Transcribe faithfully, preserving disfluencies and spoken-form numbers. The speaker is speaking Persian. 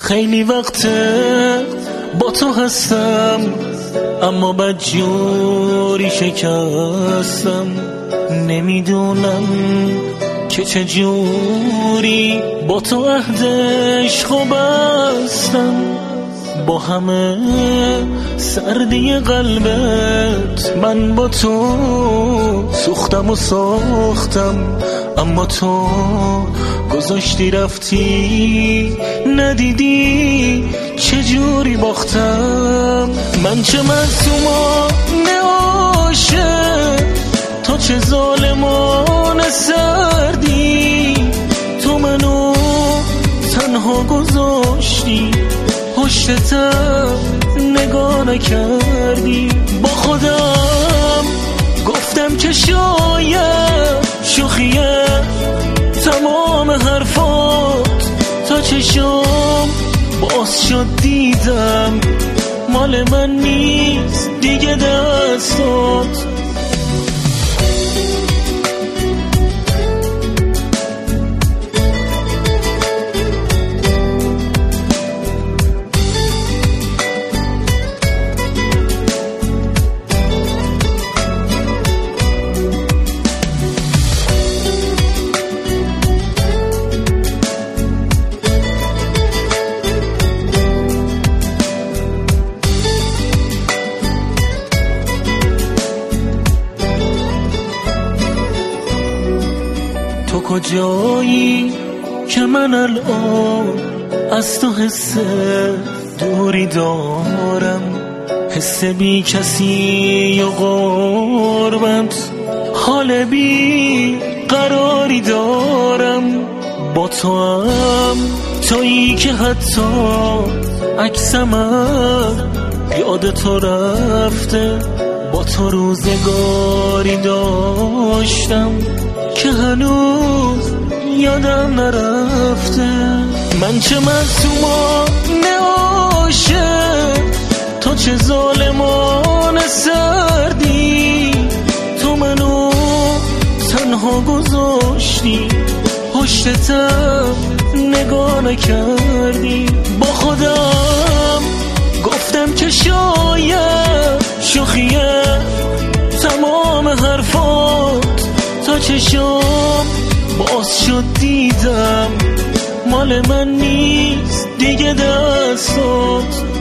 خیلی وقته با تو هستم، اما بدجوری شکستم. نمیدونم که چجوری با تو عهد عشق بستم. با همه سردی قلبت من با تو سوختم و ساختم، اما تو گذاشتی رفتی، ندیدی چجوری باختم. من چه معصومانه عاشق، تو چه ظالمانه سردی. تو منو تنها گذاشتی، پشتتم نگاه نکردی. با خودم گفتم که شاید شوخیه تمام حرفات، تا چشم باز شد دیدم مال من نیست دیگه دستات. تو کجایی که من الان از تو حس دوری دارم، حس بی کسی و غربت، حال بی قراری دارم. با تو هم تویی که حتی عکسم یاد تو رفته. با تو روزگاری داشتم که هنوز یادم نرفته. من چه معصومانه عاشق، تو چه ظالمانه سردی. تو منو تنها گذاشتی، پشتتم نگاه نکردی. با خودم گفتم که شاید شوخیه تمام حرفات، تا چشم باز شد دیدم مال من نیست دیگه دستات.